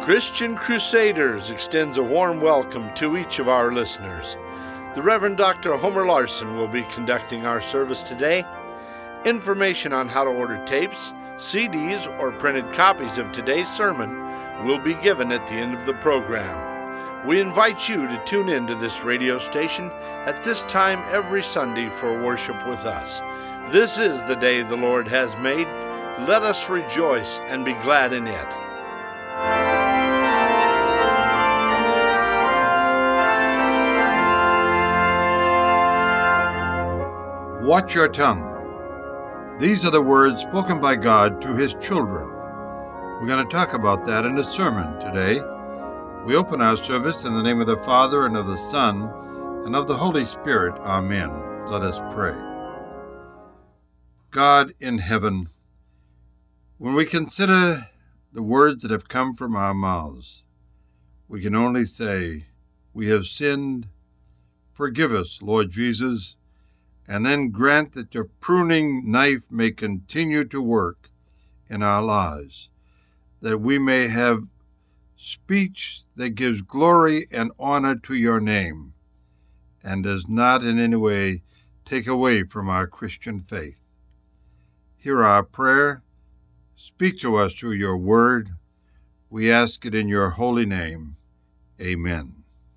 Christian Crusaders extends a warm welcome to each of our listeners. The Reverend Dr. Homer Larson will be conducting our service today. Information on how to order tapes, CDs, or printed copies of today's sermon will be given at the end of the program. We invite you to tune in to this radio station at this time every Sunday for worship with us. This is the day the Lord has made. Let us rejoice and be glad in it. Watch your tongue. These are the words spoken by God to his children. We're going to talk about that in the sermon today. We open our service in the name of the Father, and of the Son, and of the Holy Spirit. Amen. Let us pray. God in heaven, when we consider the words that have come from our mouths, we can only say, we have sinned. Forgive us, Lord Jesus, and then grant that your pruning knife may continue to work in our lives, that we may have speech that gives glory and honor to your name, and does not in any way take away from our Christian faith. Hear our prayer. Speak to us through your word. We ask it in your holy name. Amen.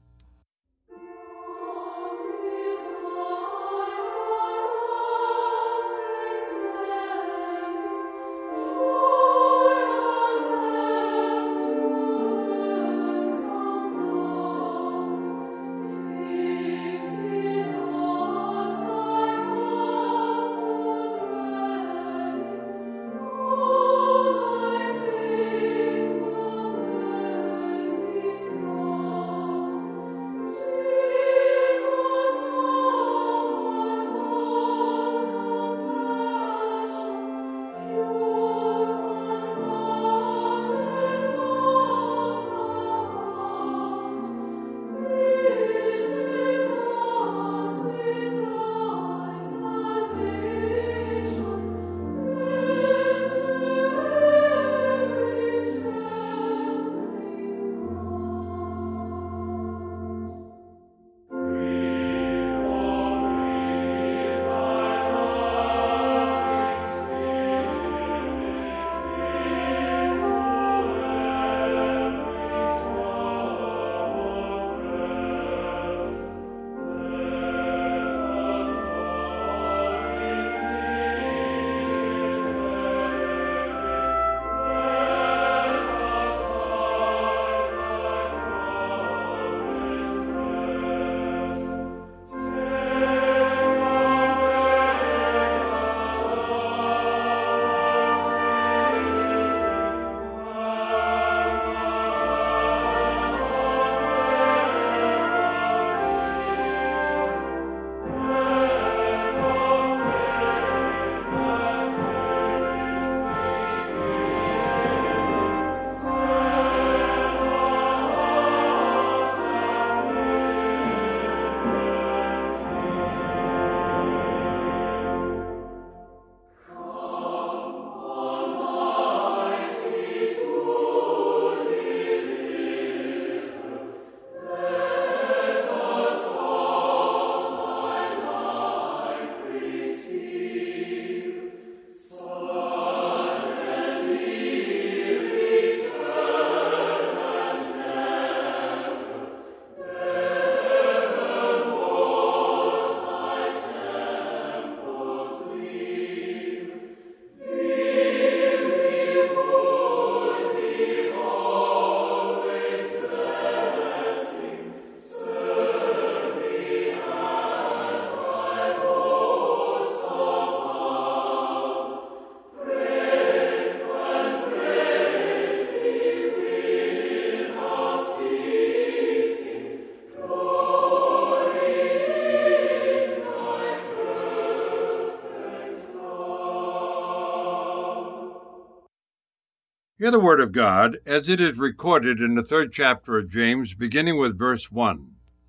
Hear the word of God as it is recorded in the 3rd chapter of James, beginning with verse 1.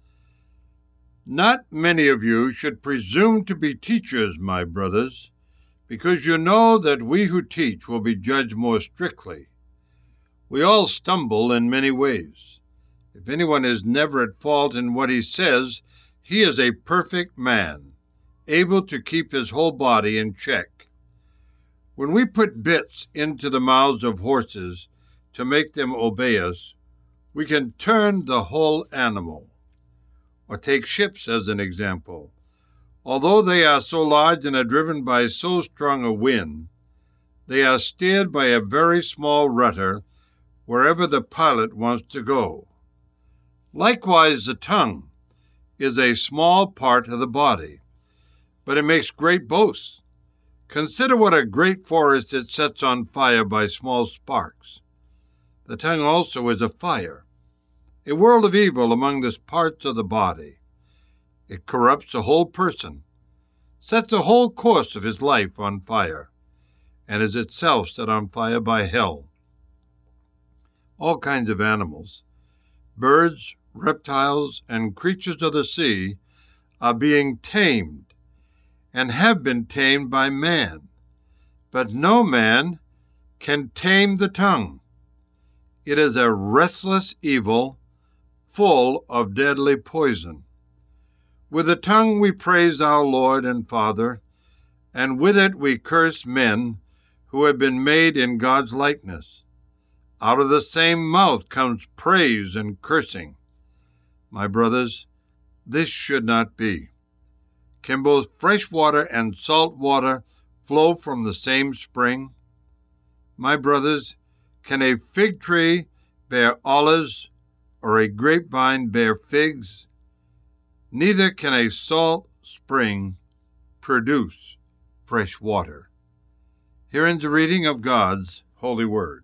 Not many of you should presume to be teachers, my brothers, because you know that we who teach will be judged more strictly. We all stumble in many ways. If anyone is never at fault in what he says, he is a perfect man, able to keep his whole body in check. When we put bits into the mouths of horses to make them obey us, we can turn the whole animal. Or take ships as an example. Although they are so large and are driven by so strong a wind, they are steered by a very small rudder wherever the pilot wants to go. Likewise, the tongue is a small part of the body, but it makes great boasts. Consider what a great forest it sets on fire by small sparks. The tongue also is a fire, a world of evil among the parts of the body. It corrupts the whole person, sets the whole course of his life on fire, and is itself set on fire by hell. All kinds of animals, birds, reptiles, and creatures of the sea are being tamed and have been tamed by man, but no man can tame the tongue. It is a restless evil, full of deadly poison. With the tongue we praise our Lord and Father, and with it we curse men who have been made in God's likeness. Out of the same mouth comes praise and cursing. My brothers, this should not be. Can both fresh water and salt water flow from the same spring? My brothers, can a fig tree bear olives, or a grapevine bear figs? Neither can a salt spring produce fresh water. Here ends the reading of God's holy word.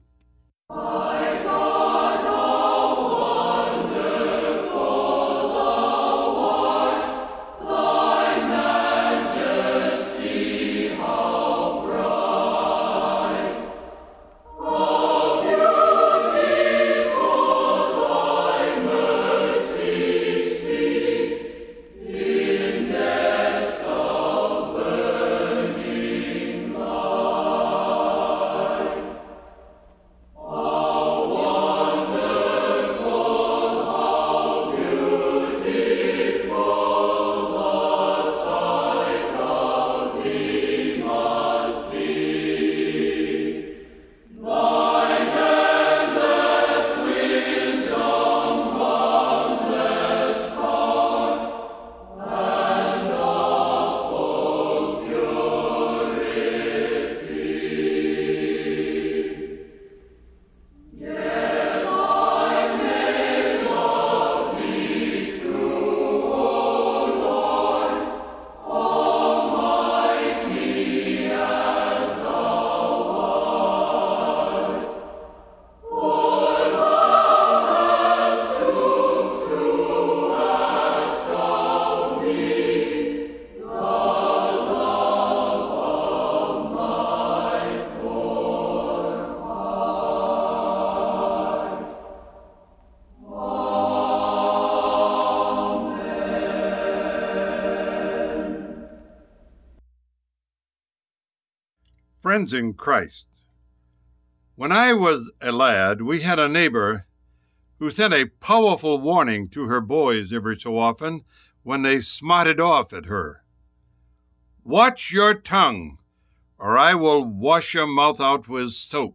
Friends in Christ, when I was a lad, we had a neighbor who sent a powerful warning to her boys every so often when they smarted off at her. "Watch your tongue, or I will wash your mouth out with soap."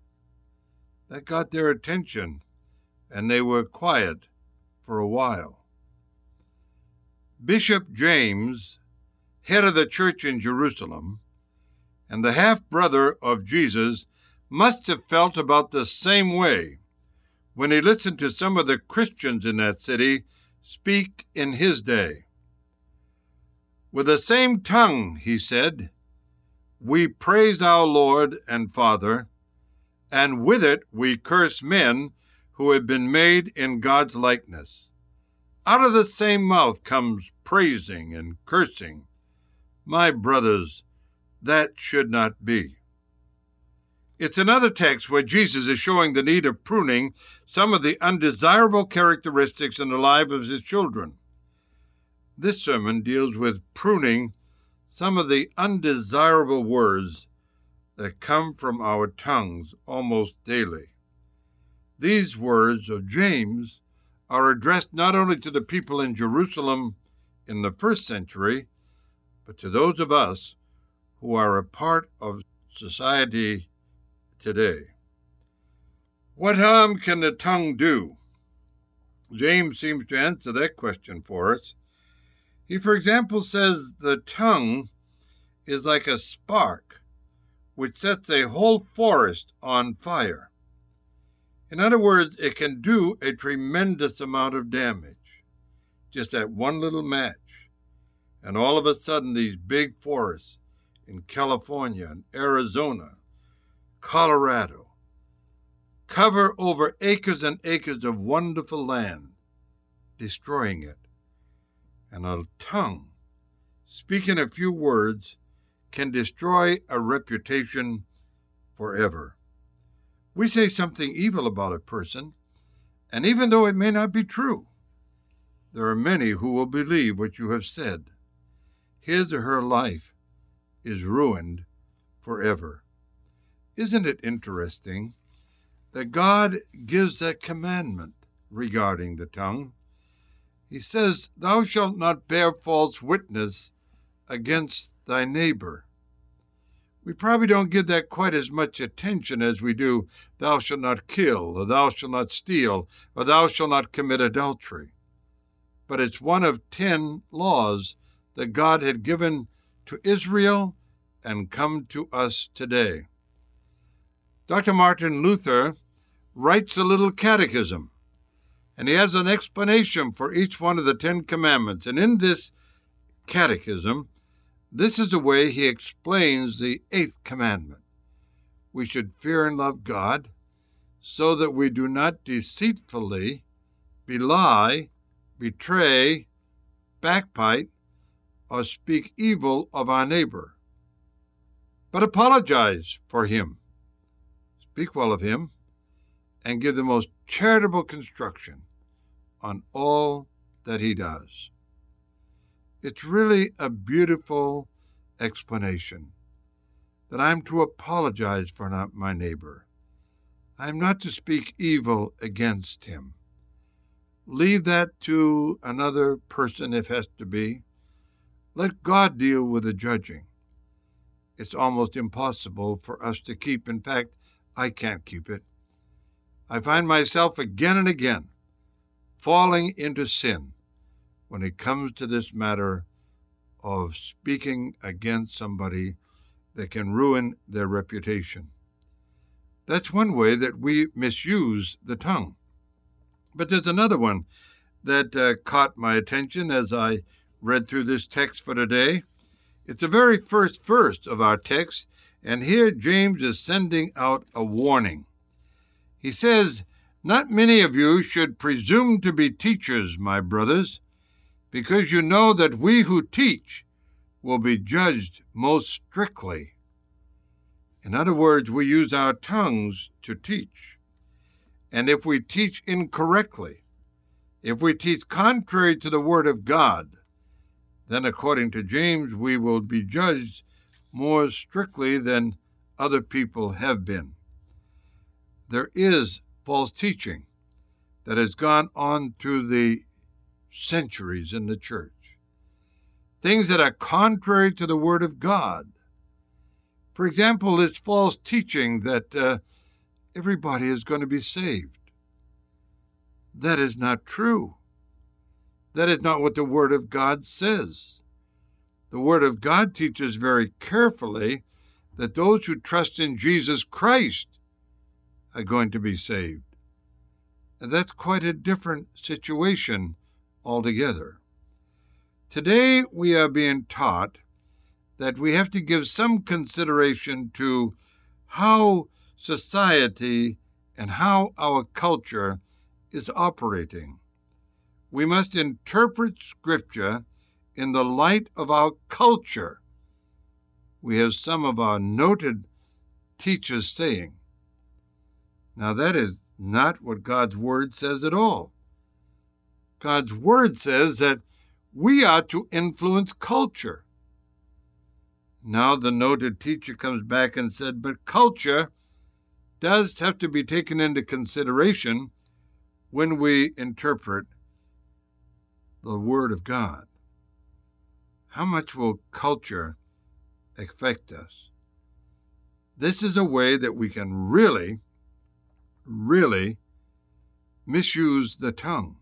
That got their attention, and they were quiet for a while. Bishop James, head of the church in Jerusalem, and the half-brother of Jesus, must have felt about the same way when he listened to some of the Christians in that city speak in his day. "With the same tongue," he said, "we praise our Lord and Father, and with it we curse men who have been made in God's likeness. Out of the same mouth comes praising and cursing. My brothers, that should not be." It's another text where Jesus is showing the need of pruning some of the undesirable characteristics in the lives of his children. This sermon deals with pruning some of the undesirable words that come from our tongues almost daily. These words of James are addressed not only to the people in Jerusalem in the first century, but to those of us who are a part of society today. What harm can the tongue do? James seems to answer that question for us. He, for example, says the tongue is like a spark which sets a whole forest on fire. In other words, it can do a tremendous amount of damage, just that one little match. And all of a sudden, these big forests in California and Arizona, Colorado, cover over acres and acres of wonderful land, destroying it. And a tongue, speaking a few words, can destroy a reputation forever. We say something evil about a person, and even though it may not be true, there are many who will believe what you have said. His or her life is ruined forever. Isn't it interesting that God gives that commandment regarding the tongue? He says, "Thou shalt not bear false witness against thy neighbor." We probably don't give that quite as much attention as we do, "Thou shalt not kill," or "Thou shalt not steal," or "Thou shalt not commit adultery." But it's one of 10 laws that God had given to Israel and come to us today. Dr. Martin Luther writes a little catechism, and he has an explanation for each one of the 10 commandments. And in this catechism, this is the way he explains the 8th commandment. We should fear and love God so that we do not deceitfully belie, betray, backbite, or speak evil of our neighbor, but apologize for him, speak well of him, and give the most charitable construction on all that he does. It's really a beautiful explanation that I'm to apologize for my neighbor. I'm not to speak evil against him. Leave that to another person if has to be. Let God deal with the judging. It's almost impossible for us to keep. In fact, I can't keep it. I find myself again and again falling into sin when it comes to this matter of speaking against somebody that can ruin their reputation. That's one way that we misuse the tongue. But there's another one that caught my attention as I read through this text for today. It's the very first verse of our text, and here James is sending out a warning. He says, "Not many of you should presume to be teachers, my brothers, because you know that we who teach will be judged most strictly." In other words, we use our tongues to teach. And if we teach incorrectly, if we teach contrary to the Word of God, then according to James, we will be judged more strictly than other people have been. There is false teaching that has gone on through the centuries in the church. Things that are contrary to the Word of God. For example, it's false teaching that everybody is going to be saved. That is not true. That is not what the Word of God says. The Word of God teaches very carefully that those who trust in Jesus Christ are going to be saved. And that's quite a different situation altogether. Today we are being taught that we have to give some consideration to how society and how our culture is operating. We must interpret Scripture in the light of our culture. We have some of our noted teachers saying. Now that is not what God's Word says at all. God's Word says that we are to influence culture. Now the noted teacher comes back and said, but culture does have to be taken into consideration when we interpret the Word of God. How much will culture affect us? This is a way that we can really misuse the tongue.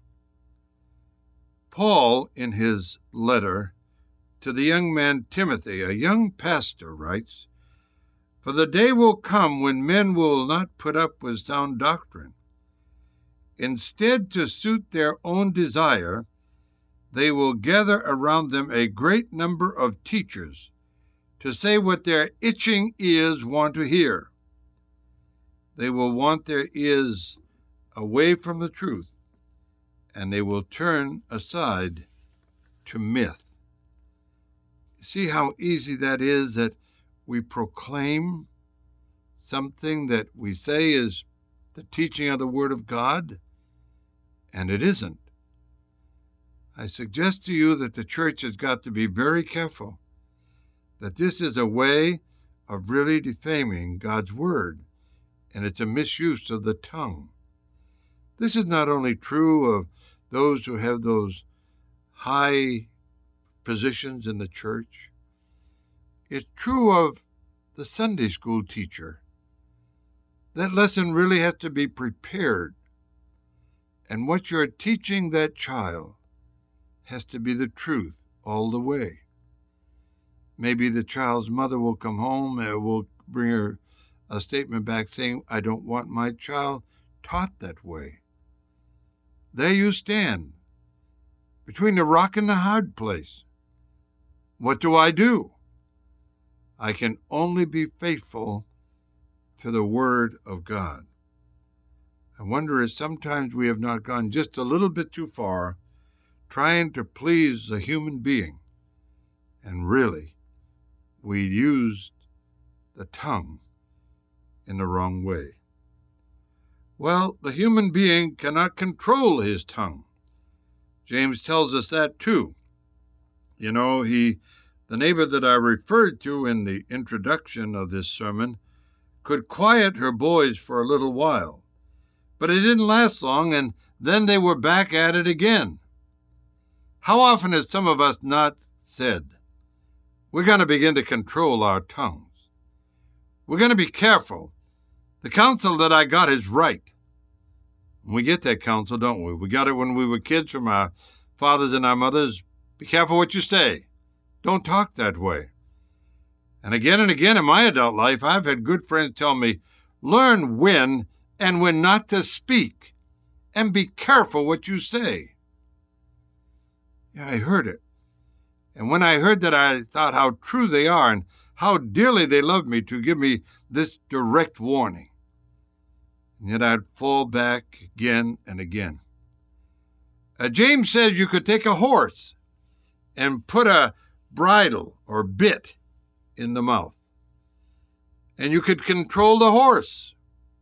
Paul, in his letter to the young man Timothy, a young pastor, writes, "For the day will come when men will not put up with sound doctrine. Instead, to suit their own desire, they will gather around them a great number of teachers to say what their itching ears want to hear. They will want their ears away from the truth, and they will turn aside to myth." You see how easy that is, that we proclaim something that we say is the teaching of the Word of God, and it isn't. I suggest to you that the church has got to be very careful, that this is a way of really defaming God's Word, and it's a misuse of the tongue. This is not only true of those who have those high positions in the church. It's true of the Sunday school teacher. That lesson really has to be prepared. And what you're teaching that child has to be the truth all the way. Maybe the child's mother will come home and will bring her a statement back saying, "I don't want my child taught that way." There you stand, between the rock and the hard place. What do? I can only be faithful to the Word of God. I wonder if sometimes we have not gone just a little bit too far trying to please a human being, and really we used the tongue in the wrong way. Well, the human being cannot control his tongue. James tells us that too. You know, the neighbor that I referred to in the introduction of this sermon could quiet her boys for a little while, but it didn't last long, and then they were back at it again. How often have some of us not said, we're going to begin to control our tongues? We're going to be careful. The counsel that I got is right. We get that counsel, don't we? We got it when we were kids from our fathers and our mothers. Be careful what you say. Don't talk that way. And again in my adult life, I've had good friends tell me, learn when and when not to speak, and be careful what you say. Yeah, I heard it. And when I heard that, I thought how true they are and how dearly they love me to give me this direct warning. And yet I'd fall back again and again. James says you could take a horse and put a bridle or bit in the mouth, and you could control the horse.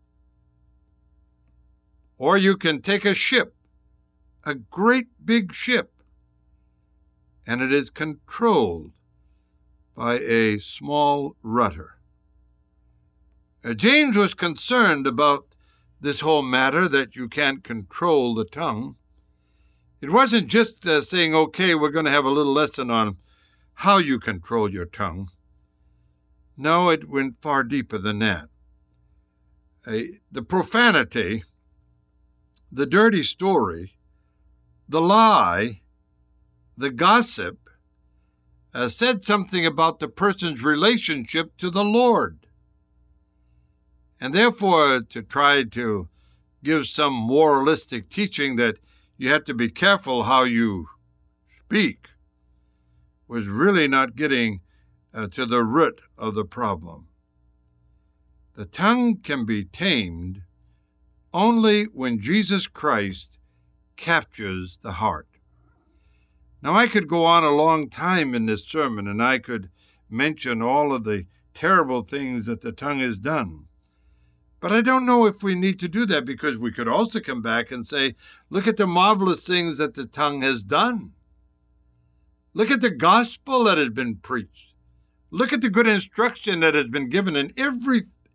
Or you can take a ship, a great big ship, and it is controlled by a small rudder. James was concerned about this whole matter that you can't control the tongue. It wasn't just saying, okay, we're going to have a little lesson on how you control your tongue. No, it went far deeper than that. The profanity, the dirty story, the lie, the gossip said something about the person's relationship to the Lord. And therefore, to try to give some moralistic teaching that you have to be careful how you speak was really not getting to the root of the problem. The tongue can be tamed only when Jesus Christ captures the heart. Now, I could go on a long time in this sermon, and I could mention all of the terrible things that the tongue has done. But I don't know if we need to do that, because we could also come back and say, look at the marvelous things that the tongue has done. Look at the gospel that has been preached. Look at the good instruction that has been given in every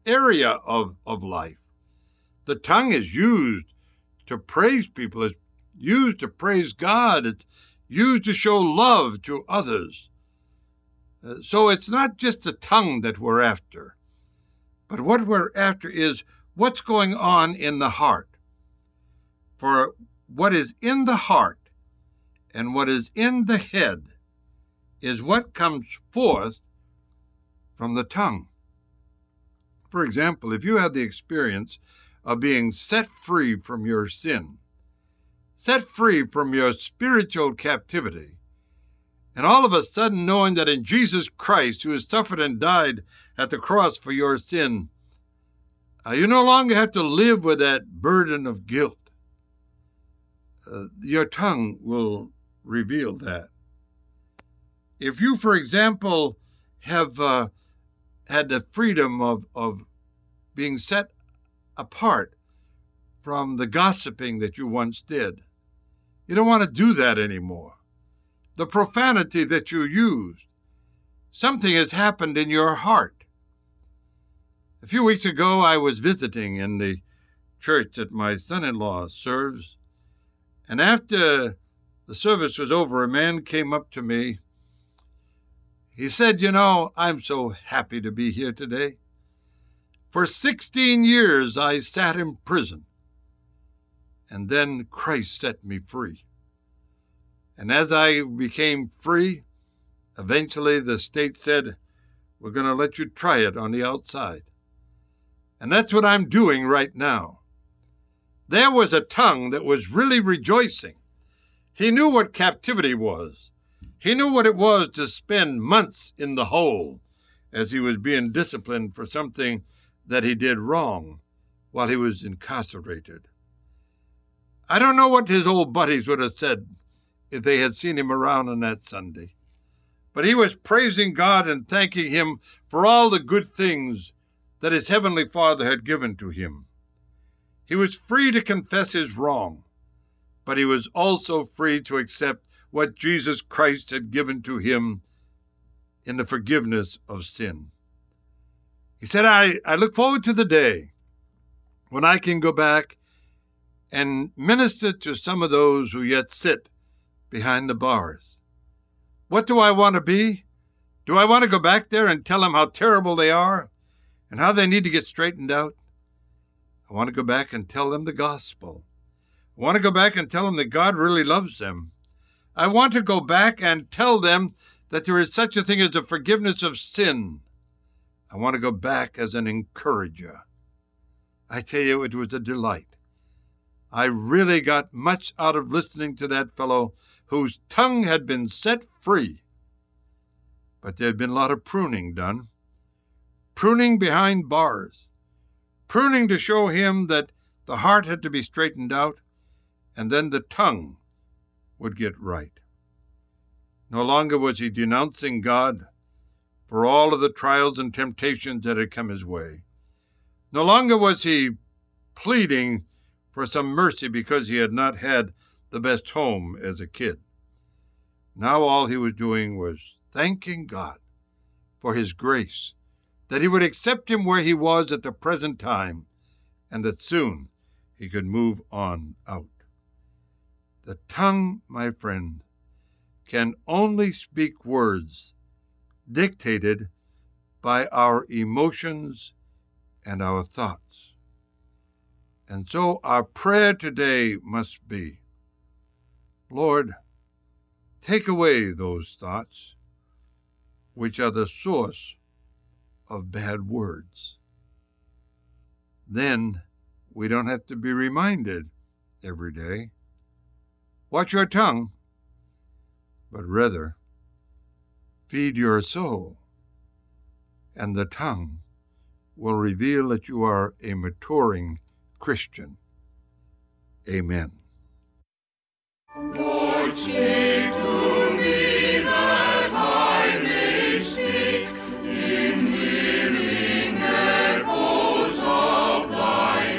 area of life. The tongue is used to praise people. It's used to praise God. It's used to show love to others. So it's not just the tongue that we're after, but what we're after is what's going on in the heart. For what is in the heart and what is in the head is what comes forth from the tongue. For example, if you have the experience of being set free from your sin, set free from your spiritual captivity, and all of a sudden knowing that in Jesus Christ, who has suffered and died at the cross for your sin, you no longer have to live with that burden of guilt. Your tongue will reveal that. If you, for example, have had the freedom of being set apart from the gossiping that you once did, you don't want to do that anymore. The profanity that you used, something has happened in your heart. A few weeks ago, I was visiting in the church that my son-in-law serves, and after the service was over, a man came up to me. He said, I'm so happy to be here today. For 16 years, I sat in prison, and then Christ set me free. And as I became free, eventually the state said, we're going to let you try it on the outside. And that's what I'm doing right now. There was a tongue that was really rejoicing. He knew what captivity was. He knew what it was to spend months in the hole as he was being disciplined for something that he did wrong while he was incarcerated. I don't know what his old buddies would have said if they had seen him around on that Sunday. But he was praising God and thanking him for all the good things that his heavenly Father had given to him. He was free to confess his wrong, but he was also free to accept what Jesus Christ had given to him in the forgiveness of sin. He said, I look forward to the day when I can go back and minister to some of those who yet sit behind the bars. What do I want to be? Do I want to go back there and tell them how terrible they are and how they need to get straightened out? I want to go back and tell them the gospel. I want to go back and tell them that God really loves them. I want to go back and tell them that there is such a thing as the forgiveness of sin. I want to go back as an encourager. I tell you, it was a delight. I really got much out of listening to that fellow whose tongue had been set free. But there had been a lot of pruning done. Pruning behind bars. Pruning to show him that the heart had to be straightened out, and then the tongue would get right. No longer was he denouncing God for all of the trials and temptations that had come his way. No longer was he pleading for some mercy because he had not had the best home as a kid. Now all he was doing was thanking God for his grace, that he would accept him where he was at the present time, and that soon he could move on out. The tongue, my friend, can only speak words dictated by our emotions and our thoughts. And so our prayer today must be, Lord, take away those thoughts which are the source of bad words. Then we don't have to be reminded every day, watch your tongue, but rather feed your soul, and the tongue will reveal that you are a maturing Christian. Amen. Lord, speak to me that I may speak in willing echoes of thy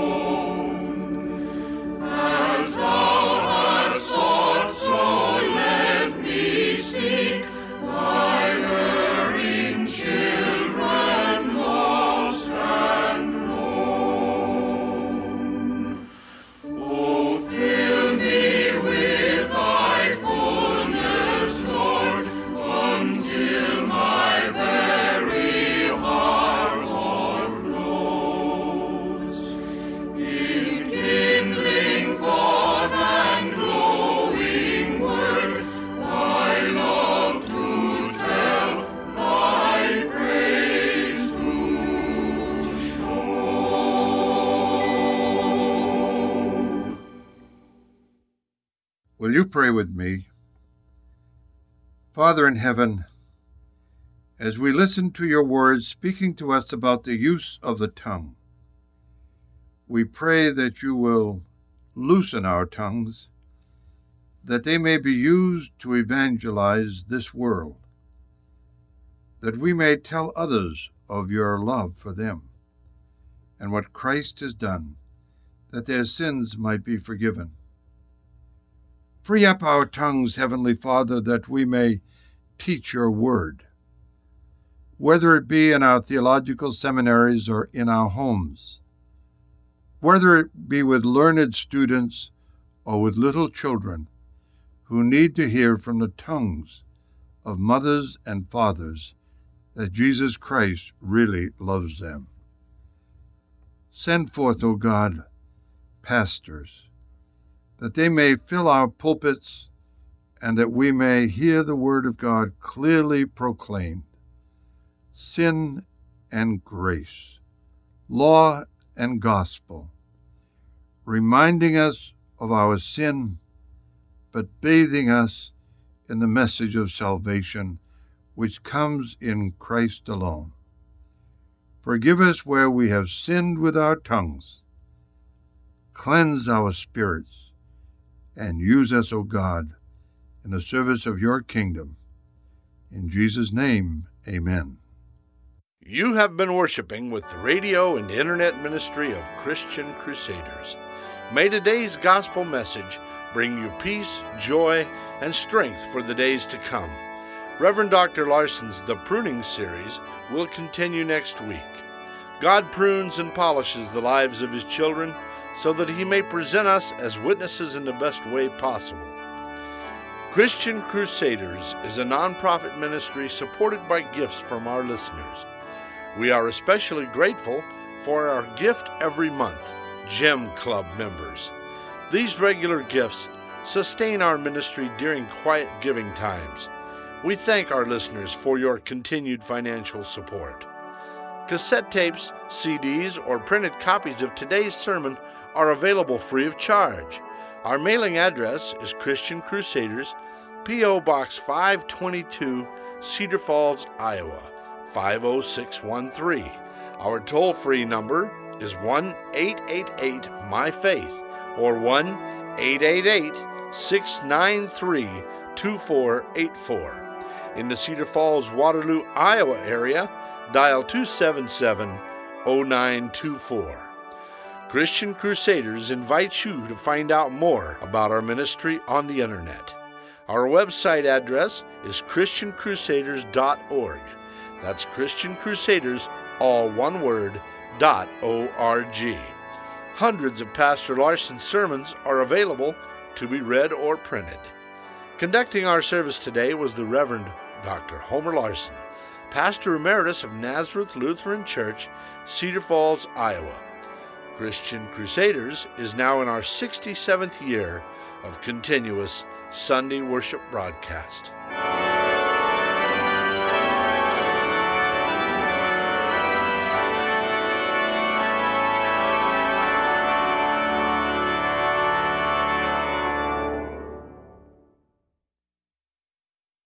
tone. As thou hast sought, so let me seek thy erring children lost Will you pray with me? Father in heaven, as we listen to your words speaking to us about the use of the tongue, we pray that you will loosen our tongues, that they may be used to evangelize this world, that we may tell others of your love for them and what Christ has done, that their sins might be forgiven. Free up our tongues, Heavenly Father, that we may teach your word, whether it be in our theological seminaries or in our homes, whether it be with learned students or with little children who need to hear from the tongues of mothers and fathers that Jesus Christ really loves them. Send forth, O God, pastors, that they may fill our pulpits and that we may hear the word of God clearly proclaimed. Sin and grace, law and gospel, reminding us of our sin, but bathing us in the message of salvation which comes in Christ alone. Forgive us where we have sinned with our tongues. Cleanse our spirits, and use us, O God, in the service of your kingdom. In Jesus' name, amen. You have been worshiping with the radio and internet ministry of Christian Crusaders. May today's gospel message bring you peace, joy, and strength for the days to come. Reverend Dr. Larson's The Pruning Series will continue next week. God prunes and polishes the lives of his children so that he may present us as witnesses in the best way possible. Christian Crusaders is a nonprofit ministry supported by gifts from our listeners. We are especially grateful for our gift every month, Gem Club members. These regular gifts sustain our ministry during quiet giving times. We thank our listeners for your continued financial support. Cassette tapes, CDs, or printed copies of today's sermon are available free of charge. Our mailing address is Christian Crusaders, P.O. Box 522, Cedar Falls, Iowa, 50613. Our toll-free number is 1-888-MY-FAITH or 1-888-693-2484. In the Cedar Falls, Waterloo, Iowa area, dial 277-0924. Christian Crusaders invites you to find out more about our ministry on the internet. Our website address is christiancrusaders.org. That's Christian Crusaders, all one word, .org. Hundreds of Pastor Larson's sermons are available to be read or printed. Conducting our service today was the Reverend Dr. Homer Larson, Pastor Emeritus of Nazareth Lutheran Church, Cedar Falls, Iowa. Christian Crusaders is now in our 67th year of continuous Sunday worship broadcast.